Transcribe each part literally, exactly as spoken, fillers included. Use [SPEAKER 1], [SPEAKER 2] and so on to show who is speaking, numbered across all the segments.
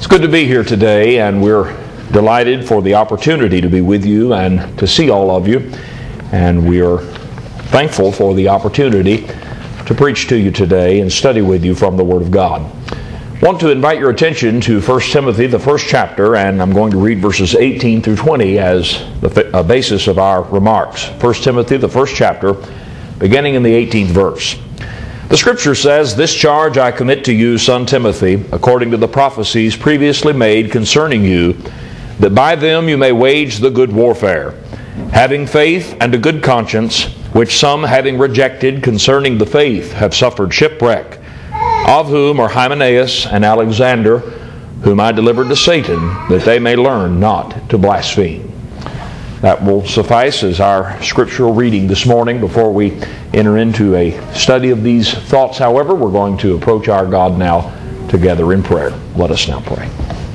[SPEAKER 1] Good to be here today, and we're delighted for the opportunity to be with you and to see all of you. And we are thankful for the opportunity to preach to you today and study with you from the Word of God. I want to invite your attention to First Timothy, the first chapter, and I'm going to read verses eighteen through twenty as the basis of our remarks. First Timothy, the first chapter, beginning in the eighteenth verse. The Scripture says, "This charge I commit to you, son Timothy, according to the prophecies previously made concerning you, that by them you may wage the good warfare, having faith and a good conscience, which some having rejected concerning the faith have suffered shipwreck, of whom are Hymenaeus and Alexander, whom I delivered to Satan, that they may learn not to blaspheme." That will suffice as our scriptural reading this morning. Before we enter into a study of these thoughts, however, we're going to approach our God now together in prayer. Let us now pray.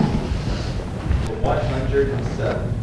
[SPEAKER 2] one hundred seven.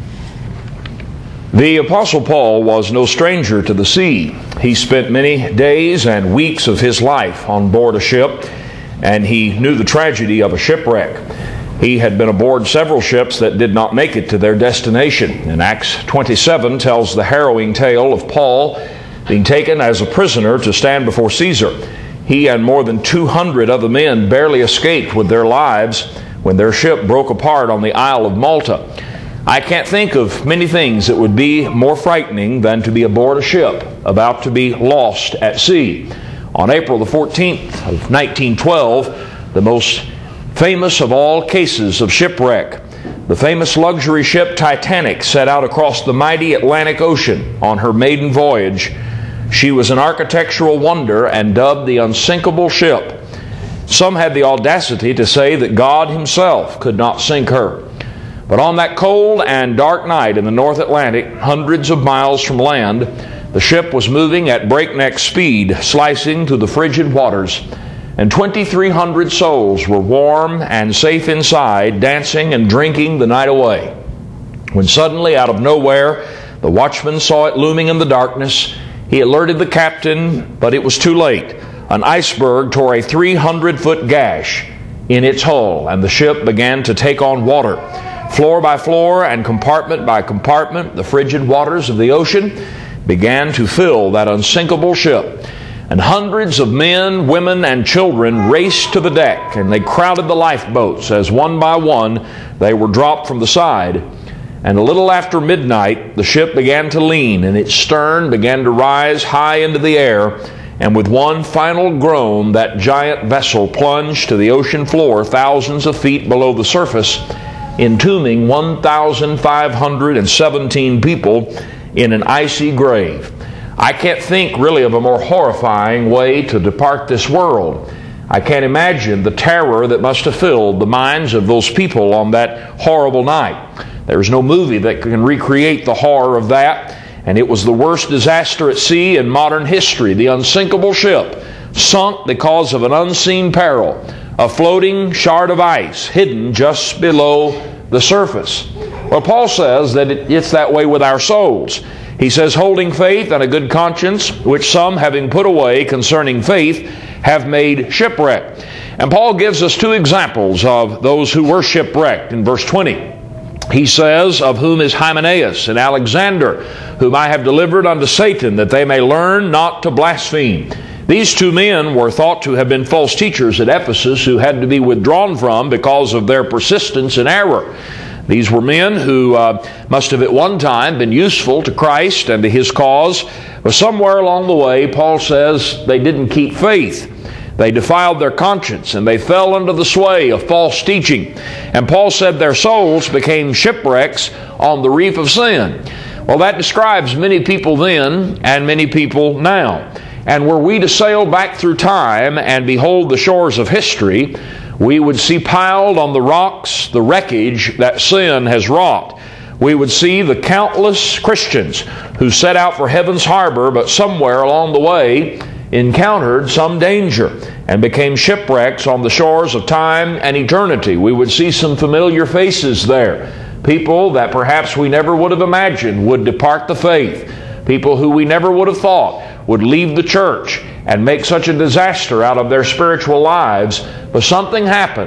[SPEAKER 1] The Apostle Paul was no stranger to the sea. He spent many days and weeks of his life on board a ship, and he knew the tragedy of a shipwreck. He had been aboard several ships that did not make it to their destination. And Acts twenty-seven tells the harrowing tale of Paul being taken as a prisoner to stand before Caesar. He and more than two hundred other men barely escaped with their lives when their ship broke apart on the Isle of Malta. I can't think of many things that would be more frightening than to be aboard a ship about to be lost at sea. On April the fourteenth of nineteen twelve, the most famous of all cases of shipwreck, the famous luxury ship Titanic set out across the mighty Atlantic Ocean on her maiden voyage. She was an architectural wonder and dubbed the unsinkable ship. Some had the audacity to say that God Himself could not sink her. But on that cold and dark night in the North Atlantic, hundreds of miles from land, the ship was moving at breakneck speed, slicing through the frigid waters, and twenty-three hundred souls were warm and safe inside, dancing and drinking the night away. When suddenly, out of nowhere, the watchman saw it looming in the darkness. He alerted the captain, but it was too late. An iceberg tore a three hundred foot gash in its hull, and the ship began to take on water. Floor by floor and compartment by compartment, the frigid waters of the ocean began to fill that unsinkable ship. And hundreds of men, women, and children raced to the deck, and they crowded the lifeboats as one by one they were dropped from the side. And a little after midnight, the ship began to lean, and its stern began to rise high into the air, and with one final groan, that giant vessel plunged to the ocean floor thousands of feet below the surface, entombing one thousand five hundred seventeen people in an icy grave. I can't think really of a more horrifying way to depart this world. I can't imagine the terror that must have filled the minds of those people on that horrible night. There's no movie that can recreate the horror of that, and it was the worst disaster at sea in modern history. The unsinkable ship sunk because of an unseen peril, a floating shard of ice hidden just below the surface. Well, Paul says that it's that way with our souls. He says, holding faith and a good conscience, which some, having put away concerning faith, have made shipwreck. And Paul gives us two examples of those who were shipwrecked in verse twenty. He says, "Of whom is Hymenaeus and Alexander, whom I have delivered unto Satan, that they may learn not to blaspheme." These two men were thought to have been false teachers at Ephesus who had to be withdrawn from because of their persistence in error. These were men who uh, must have at one time been useful to Christ and to His cause, but somewhere along the way, Paul says, they didn't keep faith. They defiled their conscience, and they fell under the sway of false teaching. And Paul said their souls became shipwrecks on the reef of sin. Well, that describes many people then and many people now. And were we to sail back through time and behold the shores of history, we would see piled on the rocks the wreckage that sin has wrought. We would see the countless Christians who set out for heaven's harbor, but somewhere along the way encountered some danger and became shipwrecks on the shores of time and eternity. We would see some familiar faces there. People that perhaps we never would have imagined would depart the faith. People who we never would have thought would leave the church and make such a disaster out of their spiritual lives. But something happened.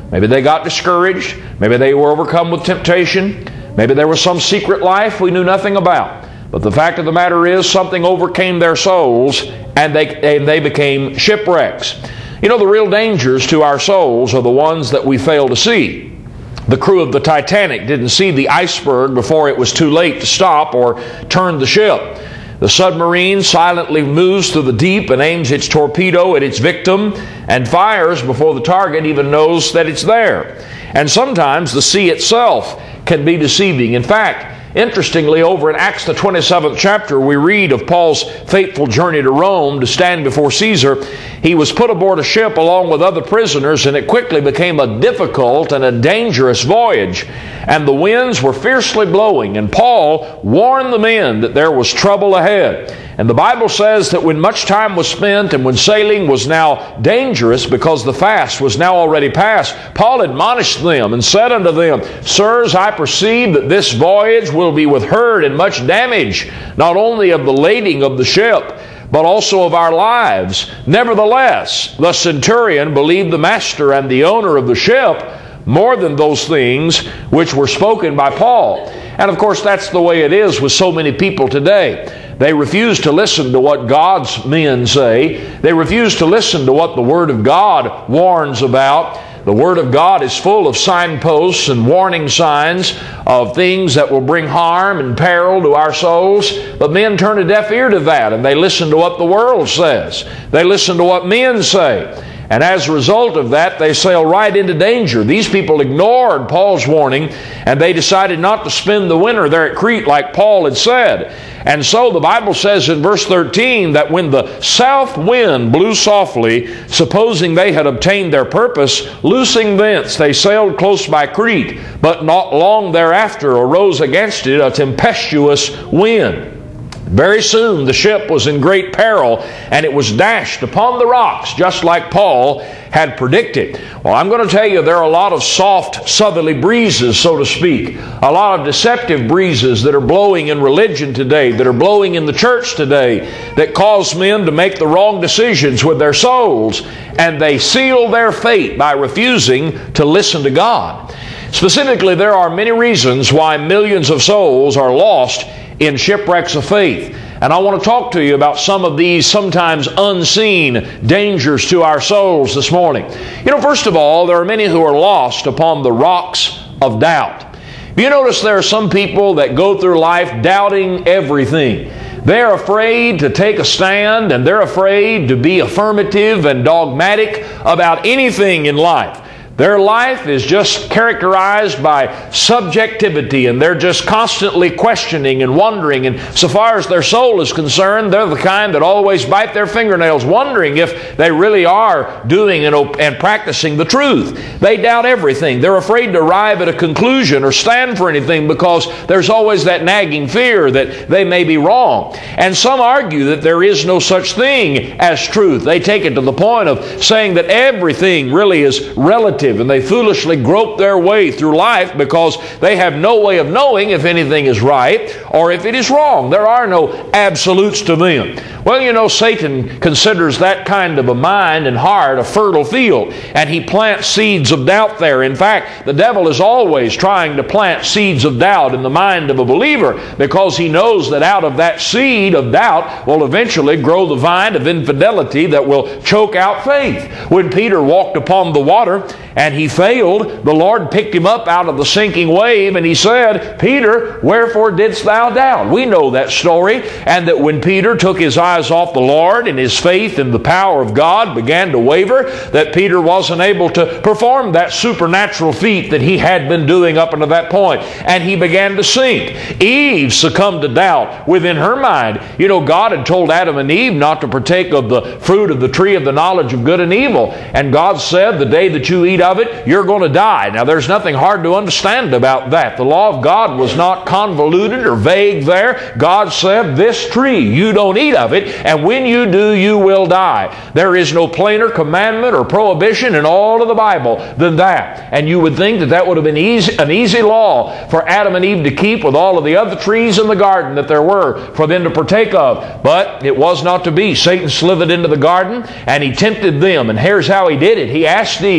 [SPEAKER 1] Maybe they got discouraged. Maybe they were overcome with temptation. Maybe there was some secret life we knew nothing about. But the fact of the matter is, something overcame their souls, and they, and they became shipwrecks. You know, the real dangers to our souls are the ones that we fail to see. The crew of the Titanic didn't see the iceberg before it was too late to stop or turn the ship. The submarine silently moves through the deep and aims its torpedo at its victim and fires before the target even knows that it's there. And sometimes the sea itself can be deceiving. In fact, interestingly, over in Acts the twenty-seventh chapter, we read of Paul's fateful journey to Rome to stand before Caesar. He was put aboard a ship along with other prisoners, and it quickly became a difficult and a dangerous voyage. And the winds were fiercely blowing, and Paul warned the men that there was trouble ahead. And the Bible says that when much time was spent and when sailing was now dangerous because the fast was now already past, Paul admonished them and said unto them, Sirs, I perceive that this voyage will be with hurt and much damage, not only of the lading of the ship, but also of our lives. Nevertheless, the centurion believed the master and the owner of the ship more than those things which were spoken by Paul. And of course, that's the way it is with so many people today. They refuse to listen to what God's men say. They refuse to listen to what the Word of God warns about. The Word of God is full of signposts and warning signs of things that will bring harm and peril to our souls. But men turn a deaf ear to that, and they listen to what the world says. They listen to what men say. And as a result of that, they sail right into danger. These people ignored Paul's warning, and they decided not to spend the winter there at Crete like Paul had said. And so the Bible says in verse thirteen that when the south wind blew softly, supposing they had obtained their purpose, loosing thence, they sailed close by Crete. But not long thereafter arose against it a tempestuous wind. Very soon the ship was in great peril, and it was dashed upon the rocks, just like Paul had predicted. Well, I'm going to tell you, there are a lot of soft southerly breezes, so to speak. A lot of deceptive breezes that are blowing in religion today, that are blowing in the church today, that cause men to make the wrong decisions with their souls, and they seal their fate by refusing to listen to God. Specifically, there are many reasons why millions of souls are lost in shipwrecks of faith. And I want to talk to you about some of these sometimes unseen dangers to our souls this morning. You know, first of all, there are many who are lost upon the rocks of doubt. You notice there are some people that go through life doubting everything. They're afraid to take a stand, and they're afraid to be affirmative and dogmatic about anything in life. Their life is just characterized by subjectivity, and they're just constantly questioning and wondering. And so far as their soul is concerned, they're the kind that always bite their fingernails, wondering if they really are doing and, and practicing the truth. They doubt everything. They're afraid to arrive at a conclusion or stand for anything because there's always that nagging fear that they may be wrong. And some argue that there is no such thing as truth. They take it to the point of saying that everything really is relative, and they foolishly grope their way through life because they have no way of knowing if anything is right or if it is wrong. There are no absolutes to them. Well, you know, Satan considers that kind of a mind and heart a fertile field, and he plants seeds of doubt there. In fact, the devil is always trying to plant seeds of doubt in the mind of a believer because he knows that out of that seed of doubt will eventually grow the vine of infidelity that will choke out faith. When Peter walked upon the water and he failed, the Lord picked him up out of the sinking wave, and he said, Peter, wherefore didst thou doubt? We know that story, and that when Peter took his eyes off the Lord and his faith in the power of God began to waver, that Peter wasn't able to perform that supernatural feat that he had been doing up until that point, and he began to sink. Eve succumbed to doubt within her mind. You know, God had told Adam and Eve not to partake of the fruit of the tree of the knowledge of good and evil, and God said, the day that you eat of it, you're going to die. Now, there's nothing hard to understand about that. The law of God was not convoluted or vague there. God said, this tree, you don't eat of it, and when you do, you will die. There is no plainer commandment or prohibition in all of the Bible than that. And you would think that that would have been easy, an easy law for Adam and Eve to keep with all of the other trees in the garden that there were for them to partake of. But it was not to be. Satan slithered into the garden, and he tempted them. And here's how he did it. He asked Eve, have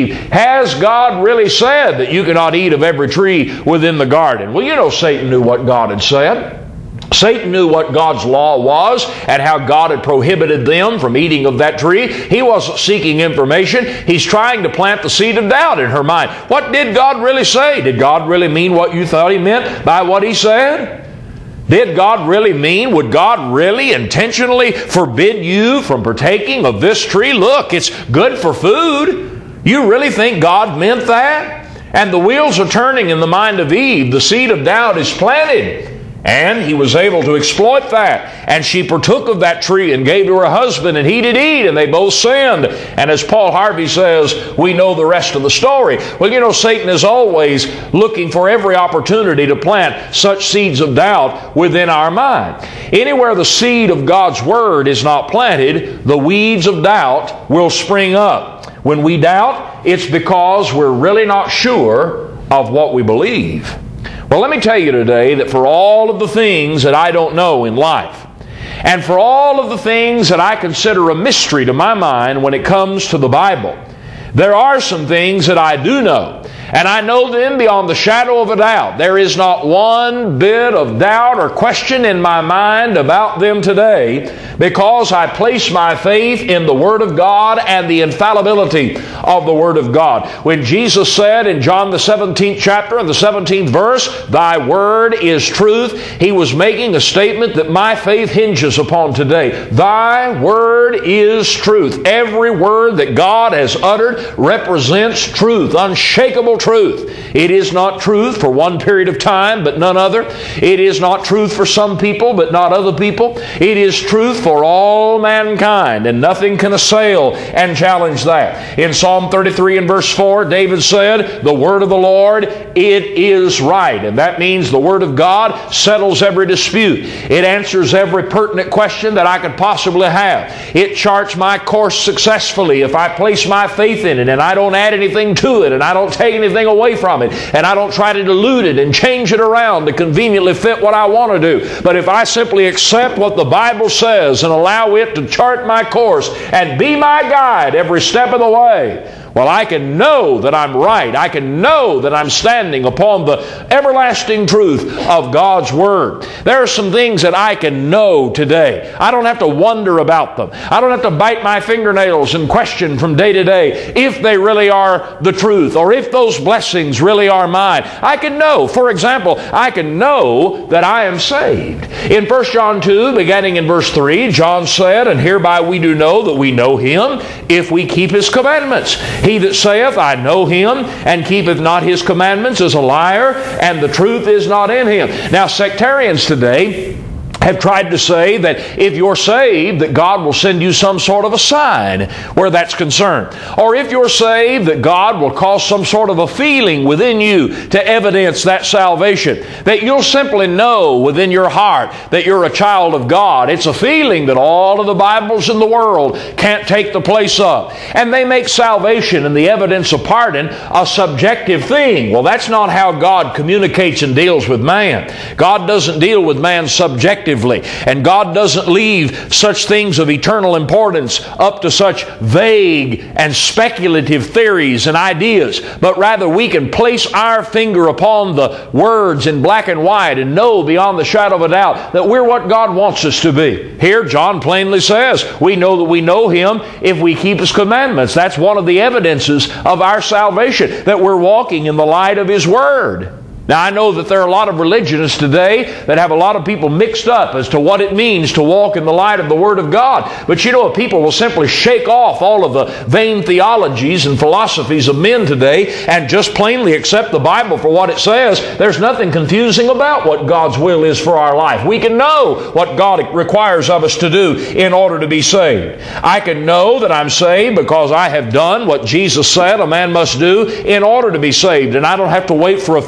[SPEAKER 1] has God really said that you cannot eat of every tree within the garden? Well, you know Satan knew what God had said. Satan knew what God's law was and how God had prohibited them from eating of that tree. He wasn't seeking information. He's trying to plant the seed of doubt in her mind. What did God really say? Did God really mean what you thought He meant by what He said? Did God really mean, would God really intentionally forbid you from partaking of this tree? Look, it's good for food. You really think God meant that? And the wheels are turning in the mind of Eve. The seed of doubt is planted. And he was able to exploit that. And she partook of that tree and gave to her husband, and he did eat, and they both sinned. And as Paul Harvey says, we know the rest of the story. Well, you know, Satan is always looking for every opportunity to plant such seeds of doubt within our mind. Anywhere the seed of God's Word is not planted, the weeds of doubt will spring up. When we doubt, it's because we're really not sure of what we believe. Well, let me tell you today that for all of the things that I don't know in life, and for all of the things that I consider a mystery to my mind when it comes to the Bible, there are some things that I do know. And I know them beyond the shadow of a doubt. There is not one bit of doubt or question in my mind about them today, because I place my faith in the Word of God and the infallibility of the Word of God. When Jesus said in John the seventeenth chapter and the seventeenth verse, "Thy Word is truth," He was making a statement that my faith hinges upon today. Thy Word is truth. Every word that God has uttered represents truth, unshakable truth. It is not truth for one period of time, but none other. It is not truth for some people, but not other people. It is truth for all mankind, and nothing can assail and challenge that. In Psalm thirty-three and verse four, David said, "The word of the Lord, it is right." And that means the Word of God settles every dispute. It answers every pertinent question that I could possibly have. It charts my course successfully if I place my faith in it, and I don't add anything to it, and I don't take anything away from it, and I don't try to dilute it and change it around to conveniently fit what I want to do. But if I simply accept what the Bible says and allow it to chart my course and be my guide every step of the way, well, I can know that I'm right. I can know that I'm standing upon the everlasting truth of God's Word. There are some things that I can know today. I don't have to wonder about them. I don't have to bite my fingernails and question from day to day if they really are the truth or if those blessings really are mine. I can know. For example, I can know that I am saved. In First John two, beginning in verse three, John said, "And hereby we do know that we know Him, if we keep His commandments. He that saith, I know Him, and keepeth not His commandments is a liar, and the truth is not in him." Now, sectarians today have tried to say that if you're saved, that God will send you some sort of a sign where that's concerned. Or if you're saved, that God will cause some sort of a feeling within you to evidence that salvation. That you'll simply know within your heart that you're a child of God. It's a feeling that all of the Bibles in the world can't take the place of. And they make salvation and the evidence of pardon a subjective thing. Well, that's not how God communicates and deals with man. God doesn't deal with man subjectively. And God doesn't leave such things of eternal importance up to such vague and speculative theories and ideas, but rather we can place our finger upon the words in black and white and know beyond the shadow of a doubt that we're what God wants us to be. Here, John plainly says, we know that we know Him if we keep His commandments. That's one of the evidences of our salvation, that we're walking in the light of His Word. Now, I know that there are a lot of religionists today that have a lot of people mixed up as to what it means to walk in the light of the Word of God. But you know, if people will simply shake off all of the vain theologies and philosophies of men today and just plainly accept the Bible for what it says, there's nothing confusing about what God's will is for our life. We can know what God requires of us to do in order to be saved. I can know that I'm saved because I have done what Jesus said a man must do in order to be saved. And I don't have to wait for a feeling or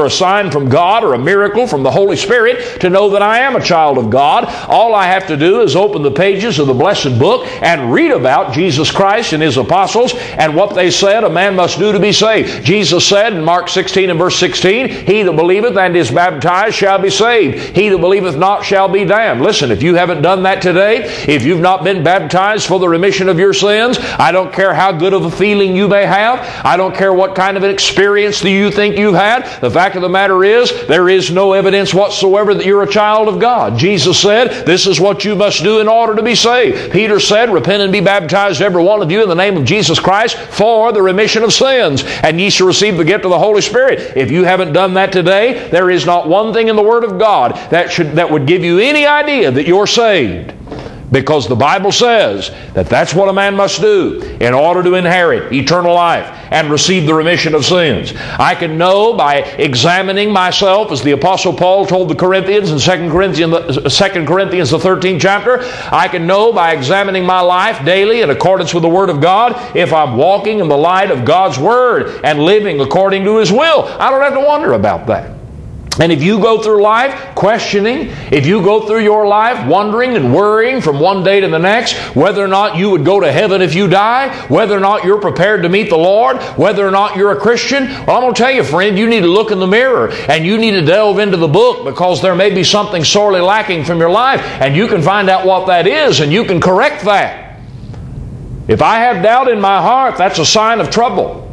[SPEAKER 1] or a sign from God or a miracle from the Holy Spirit to know that I am a child of God. All I have to do is open the pages of the blessed book and read about Jesus Christ and His apostles and what they said a man must do to be saved. Jesus said in Mark sixteen and verse sixteen, he that believeth and is baptized shall be saved. He that believeth not shall be damned. Listen, if you haven't done that today, if you've not been baptized for the remission of your sins, I don't care how good of a feeling you may have. I don't care what kind of an experience that you think you've had. The fact of the matter is, there is no evidence whatsoever that you're a child of God. Jesus said, this is what you must do in order to be saved. Peter said, repent and be baptized every one of you in the name of Jesus Christ for the remission of sins, and ye shall receive the gift of the Holy Spirit. If you haven't done that today, there is not one thing in the Word of God that should that would give you any idea that you're saved. Because the Bible says that that's what a man must do in order to inherit eternal life and receive the remission of sins. I can know by examining myself, as the Apostle Paul told the Corinthians in Second Corinthians, Second Corinthians the thirteenth chapter, I can know by examining my life daily in accordance with the Word of God if I'm walking in the light of God's Word and living according to His will. I don't have to wonder about that. And if you go through life questioning, if you go through your life wondering and worrying from one day to the next, whether or not you would go to heaven if you die, whether or not you're prepared to meet the Lord, whether or not you're a Christian, well, I'm going to tell you, friend, you need to look in the mirror and you need to delve into the book, because there may be something sorely lacking from your life, and you can find out what that is and you can correct that. If I have doubt in my heart, that's a sign of trouble.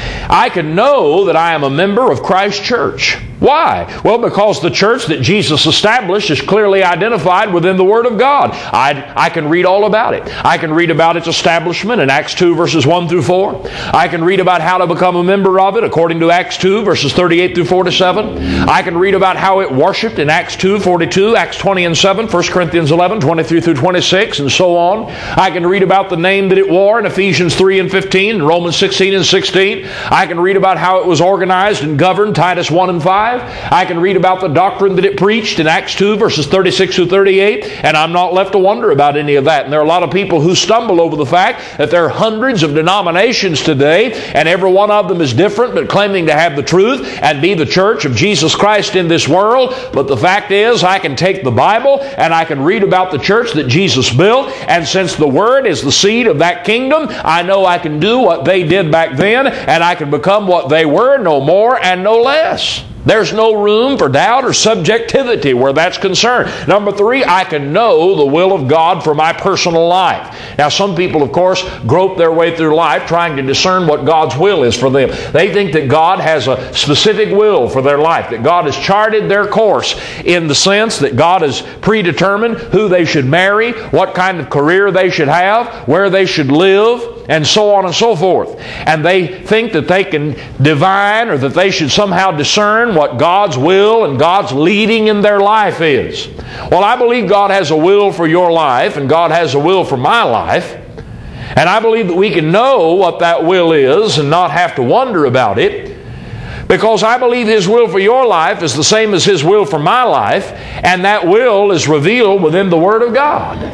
[SPEAKER 1] I can know that I am a member of Christ's church. Why? Well, because the church that Jesus established is clearly identified within the Word of God. I, I can read all about it. I can read about its establishment in Acts two verses one through four. I can read about how to become a member of it according to Acts two verses thirty-eight through forty-seven. I can read about how it worshiped in Acts two forty-two, Acts twenty and seven, First Corinthians eleven, twenty-three through twenty-six, and so on. I can read about the name that it wore in Ephesians three and fifteen, and Romans sixteen and sixteen. I can read about how it was organized and governed, Titus one and five. I can read about the doctrine that it preached in Acts two verses thirty-six through thirty-eight, and I'm not left to wonder about any of that. And there are a lot of people who stumble over the fact that there are hundreds of denominations today, and every one of them is different, but claiming to have the truth and be the church of Jesus Christ in this world. But the fact is, I can take the Bible and I can read about the church that Jesus built, and since the Word is the seed of that kingdom, I know I can do what they did back then, and I can become what they were, no more and no less. There's no room for doubt or subjectivity where that's concerned. Number three, I can know the will of God for my personal life. Now, some people, of course, grope their way through life trying to discern what God's will is for them. They think that God has a specific will for their life, that God has charted their course in the sense that God has predetermined who they should marry, what kind of career they should have, where they should live, and so on and so forth. And they think that they can divine, or that they should somehow discern what God's will and God's leading in their life is. Well, I believe God has a will for your life, and God has a will for my life. And I believe that we can know what that will is and not have to wonder about it, because I believe His will for your life is the same as His will for my life, and that will is revealed within the Word of God.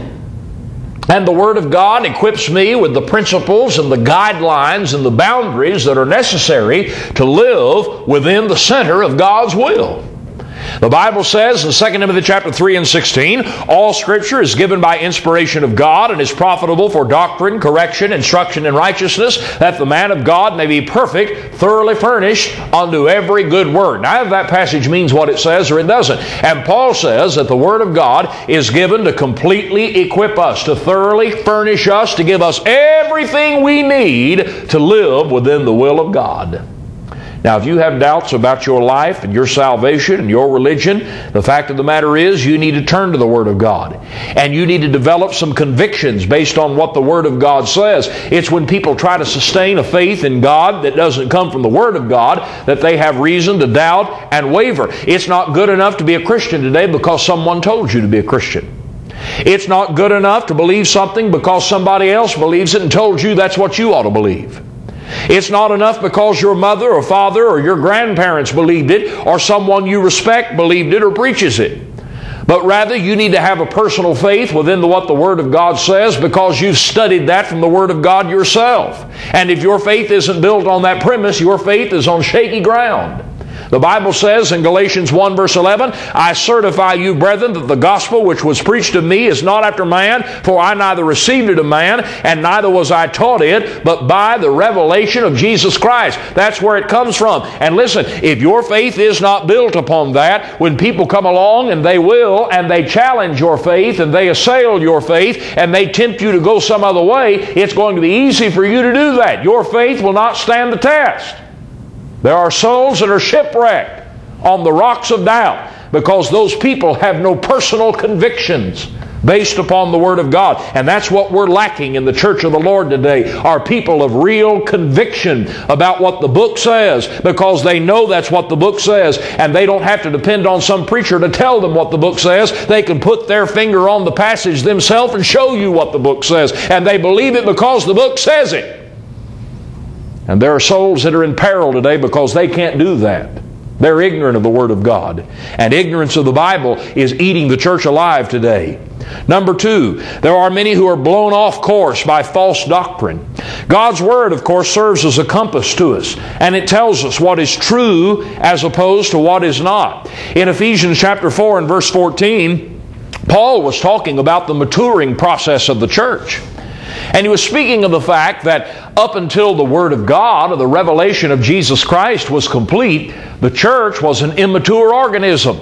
[SPEAKER 1] And the Word of God equips me with the principles and the guidelines and the boundaries that are necessary to live within the center of God's will. The Bible says in Second Timothy chapter three and sixteen, all Scripture is given by inspiration of God and is profitable for doctrine, correction, instruction in righteousness, that the man of God may be perfect, thoroughly furnished unto every good work. Now, if that passage means what it says or it doesn't. And Paul says that the Word of God is given to completely equip us, to thoroughly furnish us, to give us everything we need to live within the will of God. Now, if you have doubts about your life and your salvation and your religion, the fact of the matter is you need to turn to the Word of God. And you need to develop some convictions based on what the Word of God says. It's when people try to sustain a faith in God that doesn't come from the Word of God that they have reason to doubt and waver. It's not good enough to be a Christian today because someone told you to be a Christian. It's not good enough to believe something because somebody else believes it and told you that's what you ought to believe. It's not enough because your mother or father or your grandparents believed it, or someone you respect believed it or preaches it. But rather, you need to have a personal faith within the, what the Word of God says, because you've studied that from the Word of God yourself. And if your faith isn't built on that premise, your faith is on shaky ground. The Bible says in Galatians one verse eleven, I certify you, brethren, that the gospel which was preached to me is not after man, for I neither received it of man, and neither was I taught it, but by the revelation of Jesus Christ. That's where it comes from. And listen, if your faith is not built upon that, when people come along, and they will, and they challenge your faith, and they assail your faith, and they tempt you to go some other way, it's going to be easy for you to do that. Your faith will not stand the test. There are souls that are shipwrecked on the rocks of doubt because those people have no personal convictions based upon the Word of God. And that's what we're lacking in the church of the Lord today, are people of real conviction about what the book says, because they know that's what the book says, and they don't have to depend on some preacher to tell them what the book says. They can put their finger on the passage themselves and show you what the book says, and they believe it because the book says it. And there are souls that are in peril today because they can't do that. They're ignorant of the Word of God. And ignorance of the Bible is eating the church alive today. Number two, there are many who are blown off course by false doctrine. God's Word, of course, serves as a compass to us, and it tells us what is true as opposed to what is not. In Ephesians chapter four and verse fourteen, Paul was talking about the maturing process of the church. And he was speaking of the fact that up until the Word of God, or the revelation of Jesus Christ, was complete, the church was an immature organism.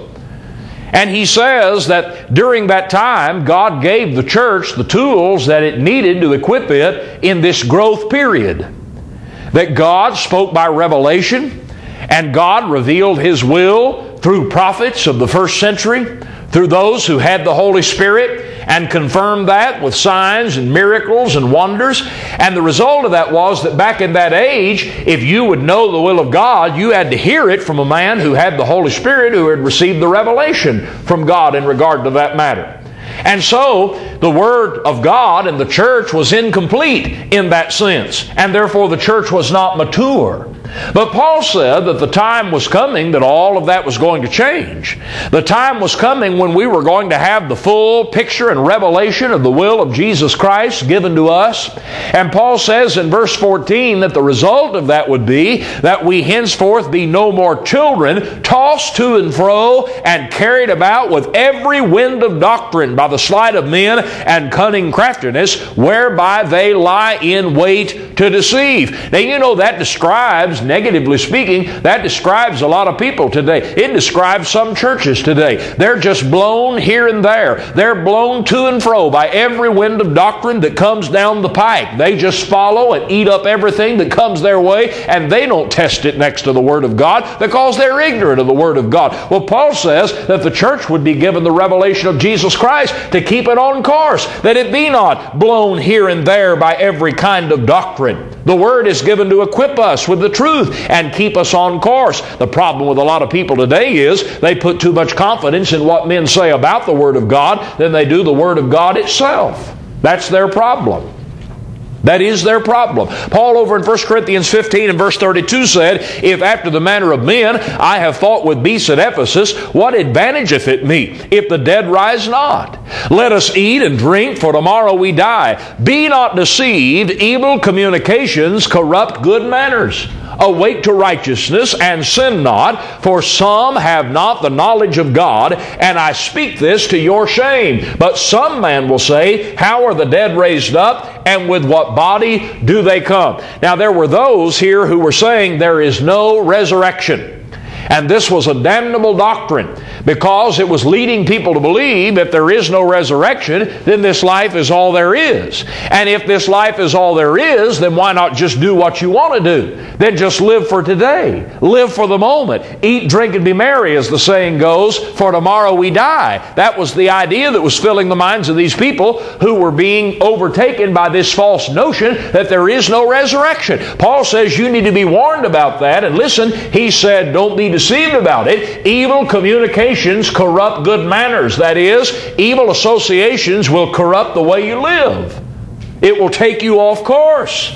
[SPEAKER 1] And he says that during that time, God gave the church the tools that it needed to equip it in this growth period. That God spoke by revelation, and God revealed His will through prophets of the first century, through those who had the Holy Spirit, and confirmed that with signs and miracles and wonders. And the result of that was that back in that age, if you would know the will of God, you had to hear it from a man who had the Holy Spirit, who had received the revelation from God in regard to that matter. And so, the Word of God and the church was incomplete in that sense, and therefore the church was not mature. But Paul said that the time was coming that all of that was going to change. The time was coming when we were going to have the full picture and revelation of the will of Jesus Christ given to us. And Paul says in verse fourteen that the result of that would be that we henceforth be no more children, tossed to and fro and carried about with every wind of doctrine by the sleight of men and cunning craftiness, whereby they lie in wait to deceive. Now you know that describes, negatively speaking, that describes a lot of people today. It describes some churches today. They're just blown here and there. They're blown to and fro by every wind of doctrine that comes down the pike. They just follow and eat up everything that comes their way, and they don't test it next to the Word of God because they're ignorant of the Word of God. Well, Paul says that the church would be given the revelation of Jesus Christ to keep it on course, that it be not blown here and there by every kind of doctrine. The Word is given to equip us with the truth and keep us on course. The problem with a lot of people today is they put too much confidence in what men say about the Word of God than they do the Word of God itself. That's their problem. That is their problem. Paul over in First Corinthians fifteen and verse thirty-two said, if after the manner of men I have fought with beasts at Ephesus, what advantageth it me, if the dead rise not? Let us eat and drink, for tomorrow we die. Be not deceived, evil communications corrupt good manners. Awake to righteousness and sin not, for some have not the knowledge of God, and I speak this to your shame. But some man will say, how are the dead raised up, and with what body do they come? Now there were those here who were saying there is no resurrection. And this was a damnable doctrine, because it was leading people to believe if there is no resurrection, then this life is all there is. And if this life is all there is, then why not just do what you want to do? Then just live for today. Live for the moment. Eat, drink, and be merry, as the saying goes, for tomorrow we die. That was the idea that was filling the minds of these people who were being overtaken by this false notion that there is no resurrection. Paul says you need to be warned about that. And listen, he said, don't be deceived about it. Evil communications corrupt good manners. That is, evil associations will corrupt the way you live. It will take you off course.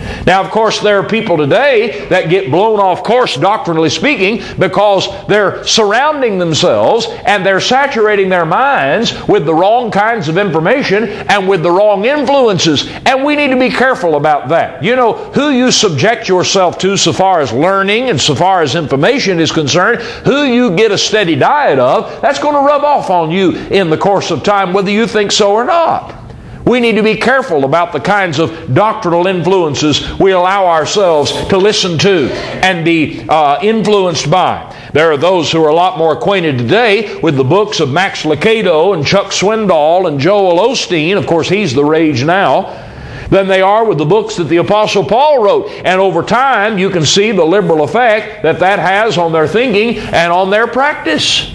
[SPEAKER 1] Now, of course, there are people today that get blown off course, doctrinally speaking, because they're surrounding themselves and they're saturating their minds with the wrong kinds of information and with the wrong influences. And we need to be careful about that. You know, who you subject yourself to so far as learning and so far as information is concerned, who you get a steady diet of, that's going to rub off on you in the course of time, whether you think so or not. We need to be careful about the kinds of doctrinal influences we allow ourselves to listen to and be uh, influenced by. There are those who are a lot more acquainted today with the books of Max Lucado and Chuck Swindoll and Joel Osteen. Of course, he's the rage now. Than they are with the books that the Apostle Paul wrote. And over time, you can see the liberal effect that that has on their thinking and on their practice.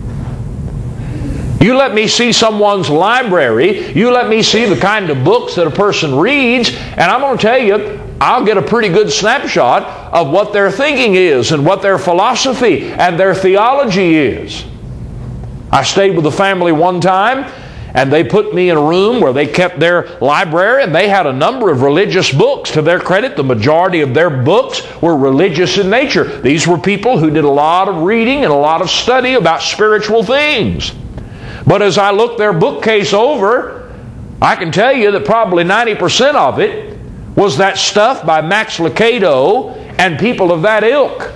[SPEAKER 1] You let me see someone's library, you let me see the kind of books that a person reads, and I'm going to tell you, I'll get a pretty good snapshot of what their thinking is and what their philosophy and their theology is. I stayed with a family one time, and they put me in a room where they kept their library, and they had a number of religious books. To their credit, the majority of their books were religious in nature. These were people who did a lot of reading and a lot of study about spiritual things. But as I looked their bookcase over, I can tell you that probably ninety percent of it was that stuff by Max Lucado and people of that ilk.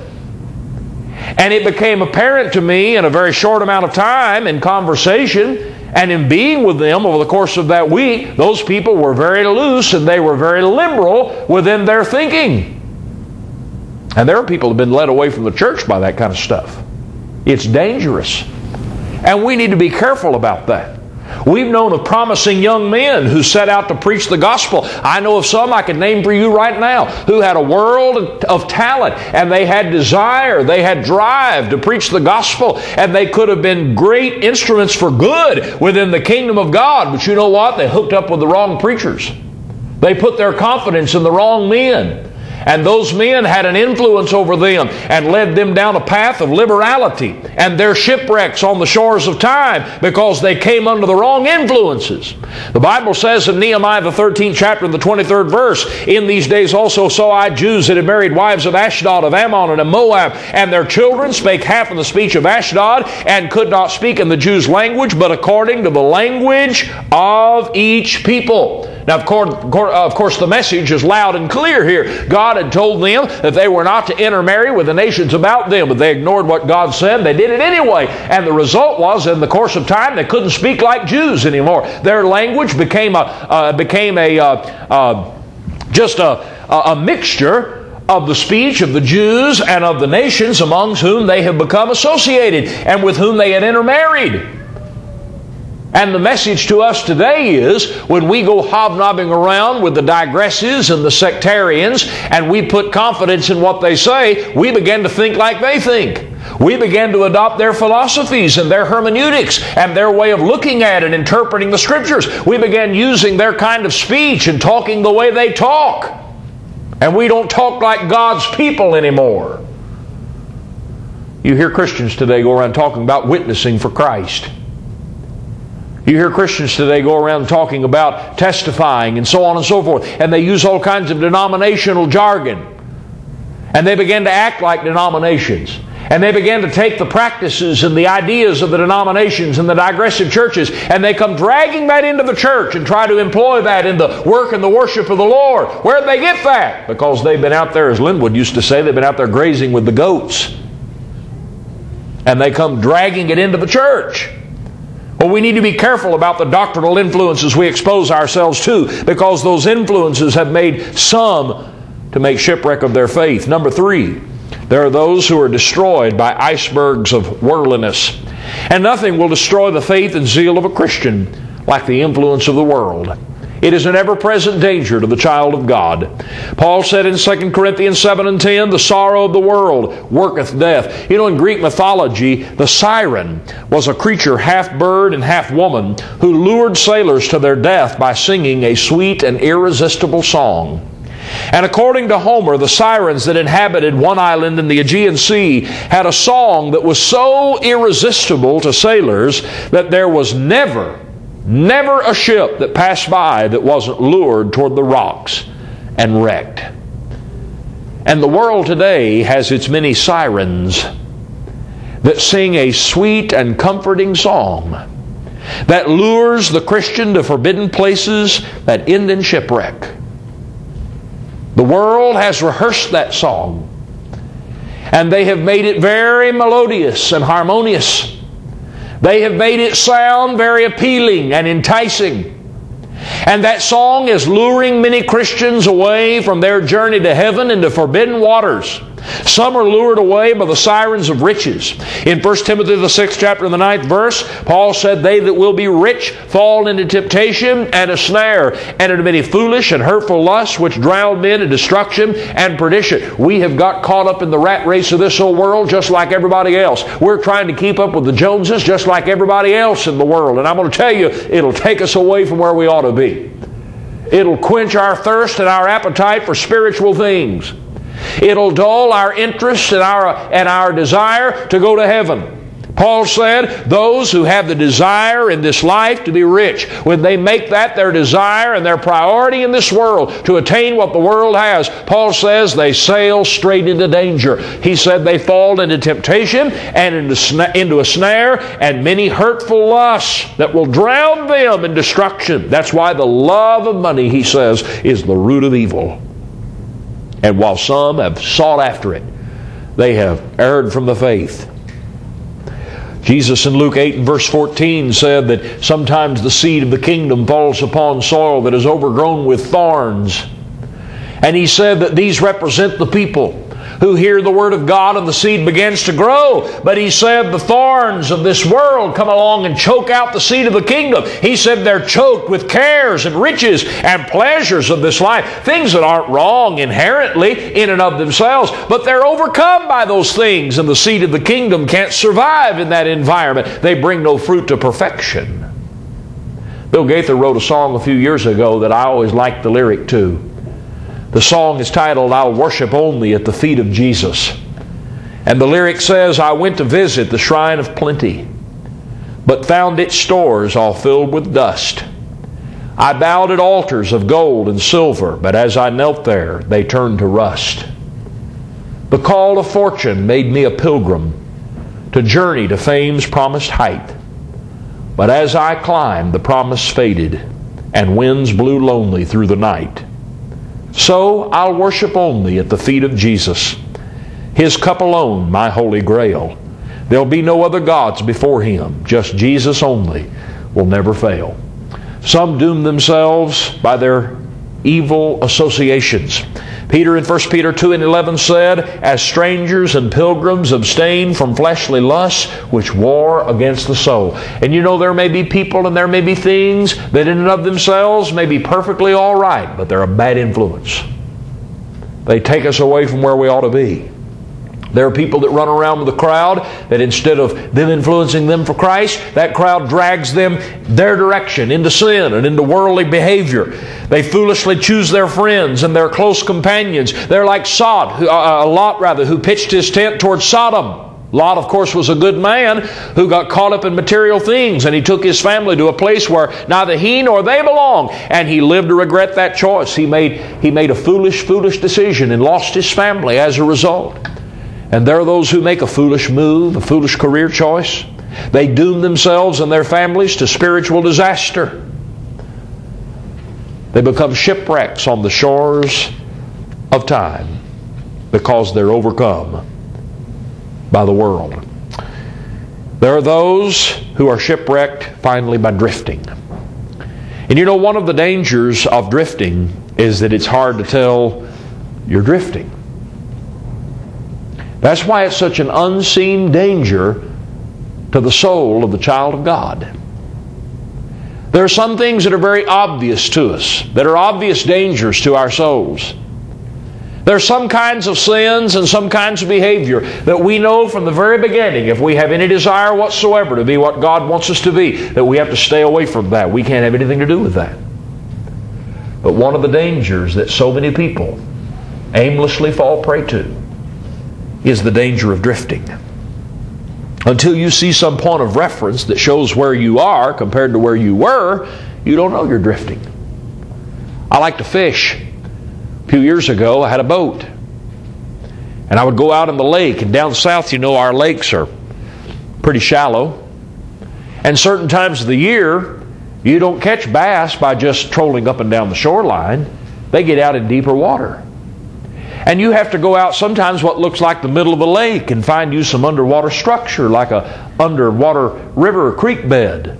[SPEAKER 1] And it became apparent to me in a very short amount of time in conversation and in being with them over the course of that week, those people were very loose and they were very liberal within their thinking. And there are people who have been led away from the church by that kind of stuff. It's dangerous. And we need to be careful about that. We've known of promising young men who set out to preach the gospel. I know of some I can name for you right now who had a world of talent and they had desire, they had drive to preach the gospel, and they could have been great instruments for good within the kingdom of God. But you know what? They hooked up with the wrong preachers. They put their confidence in the wrong men. And those men had an influence over them and led them down a path of liberality. And their shipwrecks on the shores of time because they came under the wrong influences. The Bible says in Nehemiah the thirteenth chapter and the twenty-third verse, "In these days also saw I Jews that had married wives of Ashdod, of Ammon, and of Moab, and their children spake half of the speech of Ashdod, and could not speak in the Jews' language, but according to the language of each people." Now, of course, of course, the message is loud and clear here. God had told them that they were not to intermarry with the nations about them, but they ignored what God said. They did it anyway. And the result was, in the course of time, they couldn't speak like Jews anymore. Their language became a uh, became a uh, uh, just a, a mixture of the speech of the Jews and of the nations amongst whom they have become associated and with whom they had intermarried. And the message to us today is, when we go hobnobbing around with the digressives and the sectarians, and we put confidence in what they say, we begin to think like they think. We begin to adopt their philosophies and their hermeneutics and their way of looking at and interpreting the Scriptures. We begin using their kind of speech and talking the way they talk. And we don't talk like God's people anymore. You hear Christians today go around talking about witnessing for Christ. You hear Christians today go around talking about testifying and so on and so forth. And they use all kinds of denominational jargon. And they begin to act like denominations. And they begin to take the practices and the ideas of the denominations and the digressive churches, and they come dragging that into the church and try to employ that in the work and the worship of the Lord. Where'd they get that? Because they've been out there, as Linwood used to say, they've been out there grazing with the goats. And they come dragging it into the church. Well, we need to be careful about the doctrinal influences we expose ourselves to, because those influences have made some to make shipwreck of their faith. Number three, there are those who are destroyed by icebergs of worldliness. And nothing will destroy the faith and zeal of a Christian like the influence of the world. It is an ever-present danger to the child of God. Paul said in Second Corinthians seven and ten, "The sorrow of the world worketh death." You know, in Greek mythology, the siren was a creature half bird and half woman who lured sailors to their death by singing a sweet and irresistible song. And according to Homer, the sirens that inhabited one island in the Aegean Sea had a song that was so irresistible to sailors that there was never Never a ship that passed by that wasn't lured toward the rocks and wrecked. And the world today has its many sirens that sing a sweet and comforting song that lures the Christian to forbidden places that end in shipwreck. The world has rehearsed that song, and they have made it very melodious and harmonious. They have made it sound very appealing and enticing. And that song is luring many Christians away from their journey to heaven into forbidden waters. Some are lured away by the sirens of riches. In First Timothy, the sixth chapter, and the ninth verse, Paul said, "They that will be rich fall into temptation and a snare, and into many foolish and hurtful lusts, which drown men in destruction and perdition." We have got caught up in the rat race of this old world just like everybody else. We're trying to keep up with the Joneses just like everybody else in the world. And I'm going to tell you, it'll take us away from where we ought to be. It'll quench our thirst and our appetite for spiritual things. It'll dull our interest and our, and our desire to go to heaven. Paul said, those who have the desire in this life to be rich, when they make that their desire and their priority in this world to attain what the world has, Paul says they sail straight into danger. He said they fall into temptation and into, into a snare and many hurtful lusts that will drown them in destruction. That's why the love of money, he says, is the root of evil. And while some have sought after it, they have erred from the faith. Jesus in Luke eight and verse fourteen said that sometimes the seed of the kingdom falls upon soil that is overgrown with thorns. And he said that these represent the people who hear the Word of God and the seed begins to grow. But he said the thorns of this world come along and choke out the seed of the kingdom. He said they're choked with cares and riches and pleasures of this life. Things that aren't wrong inherently in and of themselves, but they're overcome by those things, and the seed of the kingdom can't survive in that environment. They bring no fruit to perfection. Bill Gaither wrote a song a few years ago that I always liked the lyric to. The song is titled, "I'll Worship Only at the Feet of Jesus." And the lyric says, "I went to visit the shrine of plenty, but found its stores all filled with dust. I bowed at altars of gold and silver, but as I knelt there, they turned to rust. The call of fortune made me a pilgrim to journey to fame's promised height. But as I climbed, the promise faded, and winds blew lonely through the night. So I'll worship only at the feet of Jesus, His cup alone, my holy grail. There'll be no other gods before Him, just Jesus only will never fail." Some doom themselves by their evil associations. Peter in First Peter two and eleven said, "As strangers and pilgrims abstain from fleshly lusts which war against the soul." And you know, there may be people and there may be things that in and of themselves may be perfectly all right, but they're a bad influence. They take us away from where we ought to be. There are people that run around with a crowd that instead of them influencing them for Christ, that crowd drags them their direction into sin and into worldly behavior. They foolishly choose their friends and their close companions. They're like Sod, who, uh, Lot rather, who pitched his tent towards Sodom. Lot, of course, was a good man who got caught up in material things, and he took his family to a place where neither he nor they belonged, and he lived to regret that choice. He made, he made a foolish, foolish decision and lost his family as a result. And there are those who make a foolish move, a foolish career choice. They doom themselves and their families to spiritual disaster. They become shipwrecks on the shores of time because they're overcome by the world. There are those who are shipwrecked finally by drifting. And you know, one of the dangers of drifting is that it's hard to tell you're drifting. That's why it's such an unseen danger to the soul of the child of God. There are some things that are very obvious to us, that are obvious dangers to our souls. There are some kinds of sins and some kinds of behavior that we know from the very beginning, if we have any desire whatsoever to be what God wants us to be, that we have to stay away from that. We can't have anything to do with that. But one of the dangers that so many people aimlessly fall prey to is the danger of drifting. Until you see some point of reference that shows where you are compared to where you were, you don't know you're drifting. I like to fish. A few years ago, I had a boat. And I would go out in the lake. And down south, you know, our lakes are pretty shallow. And certain times of the year, you don't catch bass by just trolling up and down the shoreline. They get out in deeper water. And you have to go out sometimes what looks like the middle of a lake and find you some underwater structure, like a underwater river or creek bed,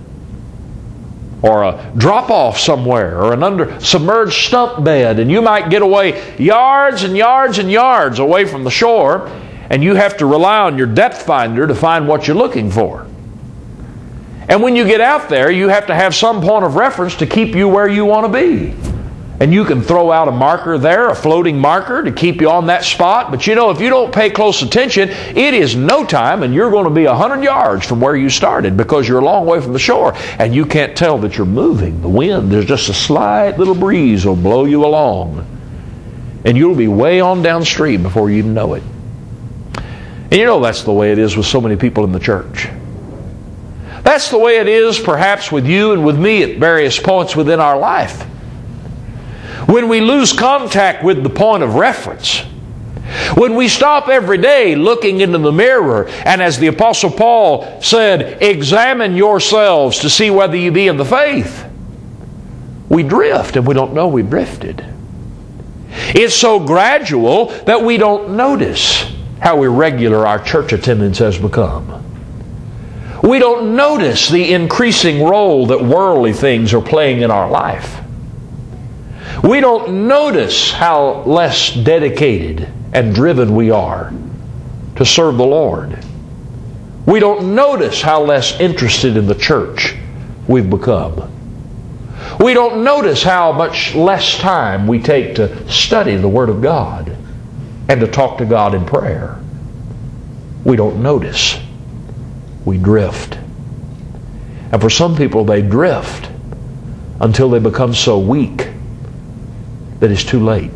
[SPEAKER 1] or a drop-off somewhere, or an under submerged stump bed. And you might get away yards and yards and yards away from the shore, and you have to rely on your depth finder to find what you're looking for. And when you get out there, you have to have some point of reference to keep you where you want to be. And you can throw out a marker there, a floating marker, to keep you on that spot. But you know, if you don't pay close attention, it is no time, and you're going to be a hundred yards from where you started, because you're a long way from the shore, and you can't tell that you're moving. The wind, there's just a slight little breeze will blow you along, and you'll be way on downstream before you even know it. And you know that's the way it is with so many people in the church. That's the way it is perhaps with you and with me at various points within our life. When we lose contact with the point of reference, when we stop every day looking into the mirror, and as the Apostle Paul said, examine yourselves to see whether you be in the faith, we drift and we don't know we've drifted. It's so gradual that we don't notice how irregular our church attendance has become. We don't notice the increasing role that worldly things are playing in our life. We don't notice how less dedicated and driven we are to serve the Lord. We don't notice how less interested in the church we've become. We don't notice how much less time we take to study the Word of God and to talk to God in prayer. We don't notice. We drift. And for some people, they drift until they become so weak that it's too late.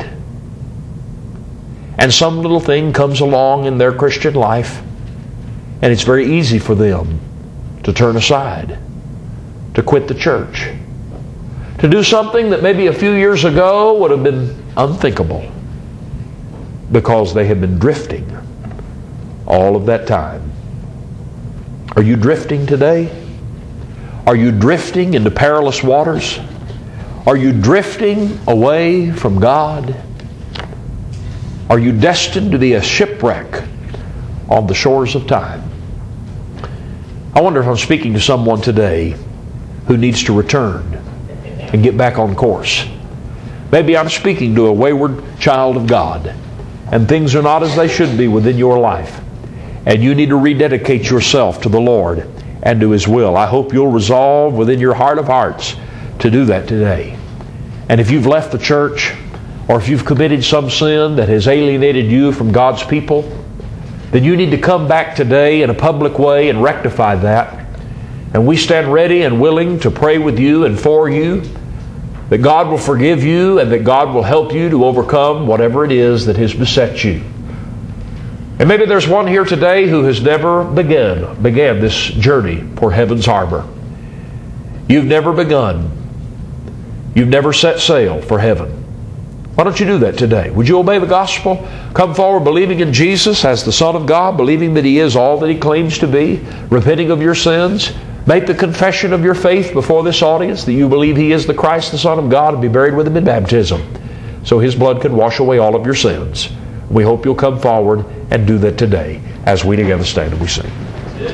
[SPEAKER 1] And some little thing comes along in their Christian life, and it's very easy for them to turn aside, to quit the church, to do something that maybe a few years ago would have been unthinkable, because they have been drifting all of that time. Are you drifting today? Are you drifting into perilous waters? Are you drifting away from God? Are you destined to be a shipwreck on the shores of time? I wonder if I'm speaking to someone today who needs to return and get back on course. Maybe I'm speaking to a wayward child of God, and things are not as they should be within your life, and you need to rededicate yourself to the Lord and to His will. I hope you'll resolve within your heart of hearts to do that today. And if you've left the church, or if you've committed some sin that has alienated you from God's people, then you need to come back today in a public way and rectify that. And we stand ready and willing to pray with you and for you, that God will forgive you and that God will help you to overcome whatever it is that has beset you. And maybe there's one here today who has never begun, began this journey for Heaven's Harbor. You've never begun. You've never set sail for heaven. Why don't you do that today? Would you obey the gospel? Come forward believing in Jesus as the Son of God, believing that He is all that He claims to be, repenting of your sins. Make the confession of your faith before this audience that you believe He is the Christ, the Son of God, and be buried with Him in baptism, so His blood can wash away all of your sins. We hope you'll come forward and do that today as we together stand and we sing.